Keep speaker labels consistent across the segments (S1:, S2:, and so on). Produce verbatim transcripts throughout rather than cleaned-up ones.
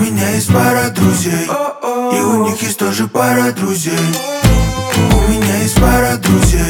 S1: меня есть пара друзей, и у них есть тоже пара друзей. У меня есть пара друзей.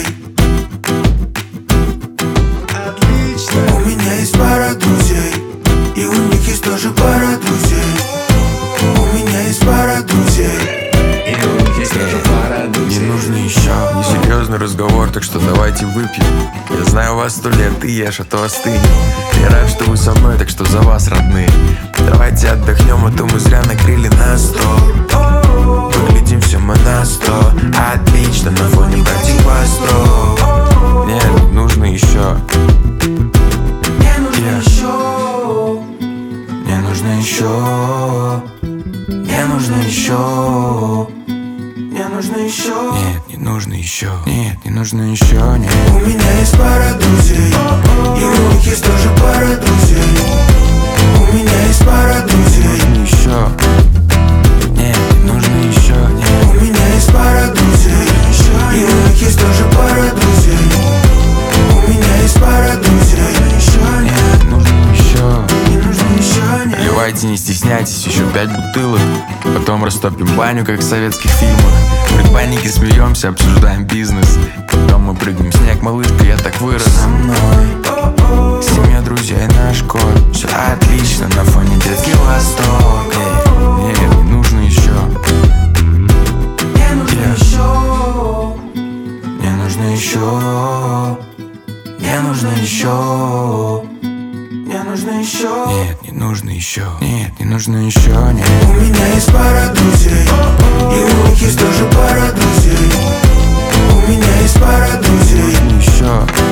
S1: Отлично. У меня есть пара друзей, и у них есть тоже пара друзей. У меня есть пара друзей, и у них есть тоже пара друзей.
S2: Не нужно еще. Несерьезный разговор, так что давайте выпьем. Я знаю, у вас сто лет, ты ешь, а то остынет. Я рад, что вы со мной, так что за вас, родные. Давайте отдохнем, а то мы зря накрыли на сто. Выглядим все мы на сто. Отлично, на фоне братьев остров. Нет, нужно еще.
S1: Мне нужно еще.
S2: Мне нужно еще.
S1: Мне нужно еще. Мне нужно еще.
S2: Нет, не нужно еще. Нет, не нужно еще. Нет.
S1: У меня есть пара друзей, и у них есть тоже пара друзей. У меня есть пара друзей.
S2: Нужно еще. Нет, не нужно еще. Нет.
S1: У меня есть пара друзей, и у них есть тоже пара друзей. У меня есть пара друзей.
S2: Нет, нужно еще.
S1: Не нужно еще. Нет.
S2: Наливайте, не стесняйтесь, еще пять бутылок. Потом растопим баню, как в советских фильмах. В предбаннике смеемся, обсуждаем бизнес. Потом мы прыгнем в снег, малышка, я так вырос.
S1: Со мной
S2: Семья, друзья и наш кот. Все отлично, на фоне детский восторг. Эй, нет, не нужно еще.
S1: мне нужно
S2: Yeah.
S1: еще.
S2: Мне нужно еще.
S1: Мне нужно еще. Мне нужно еще.
S2: Нет, не нужно еще. Нет, не нужно еще. Нет.
S1: У меня есть пара друзей, и у них есть тоже пара друзей. У меня есть пара друзей.
S2: Нужно еще.